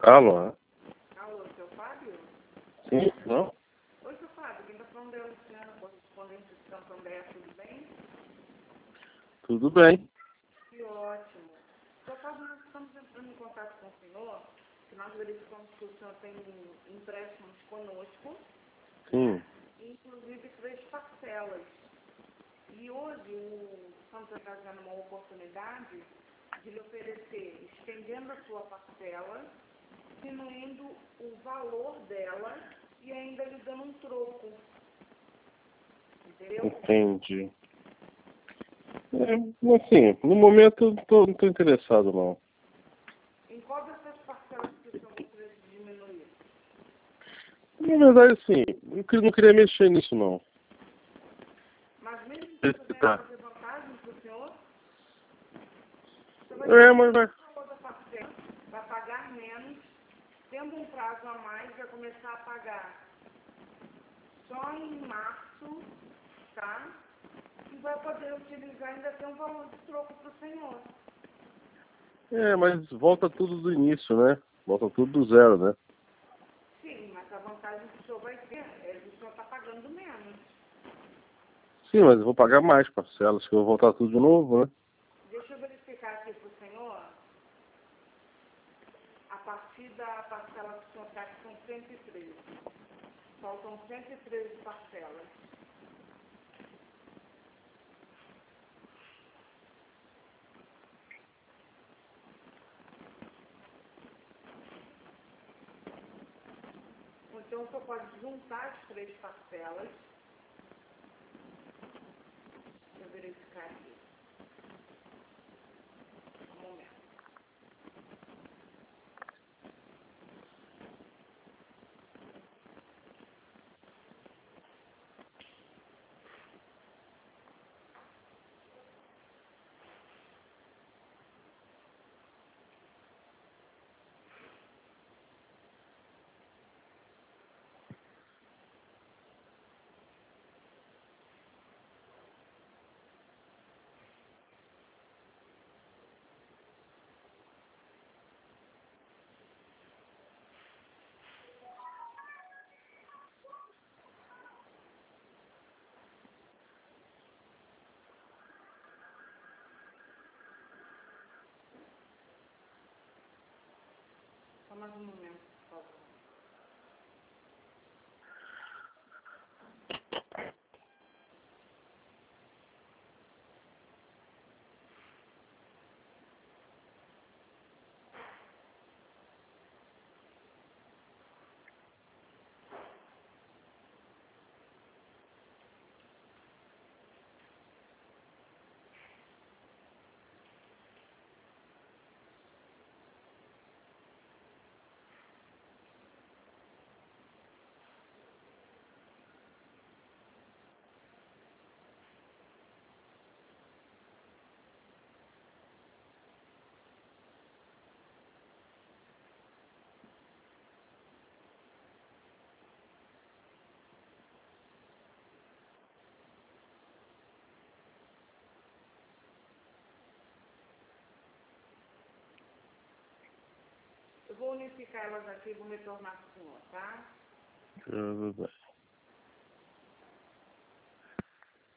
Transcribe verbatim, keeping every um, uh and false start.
Alô? Alô, seu Fábio? Sim, não? Oi, seu Fábio, quem está falando é a Luciana, correspondente de Santander, tudo bem? Tudo bem. Que ótimo. Seu Fábio, nós estamos entrando em contato com o senhor, que nós verificamos que o senhor tem empréstimos conosco, Sim. inclusive três parcelas. E hoje o Santos está dando uma oportunidade de lhe oferecer, estendendo a sua parcela, diminuindo o valor dela e ainda lhe dando um troco. Entendeu? Entendi. É, assim, no momento eu tô, não estou interessado, não. Em qual dessas parcelas que o senhor gostaria de diminuir? Na verdade, assim, eu que- não queria mexer nisso, não. Mas mesmo que Esse isso venha tá. trazer vantagem para o senhor, você vai É, ter mas vai. o valor da parcela, vai pagar menos, tendo um prazo a mais, vai começar a pagar só em março, tá? E vai poder utilizar ainda ter um valor de troco para o senhor. É, mas volta tudo do início, né? Volta tudo do zero, né? Sim, mas a vantagem que o senhor vai ter é que o senhor está pagando menos. Sim, mas eu vou pagar mais parcelas, que eu vou voltar tudo de novo, né? Deixa eu verificar aqui para o senhor, a partir da parcela que o senhor está, que são cento e treze. Faltam cento e treze parcelas. Então, o senhor pode juntar as três parcelas. Deixa eu verificar aqui. Um momento. Só mais um momento, por favor. Eu vou unificar elas aqui e vou retornar para o senhor, tá? Tudo bem.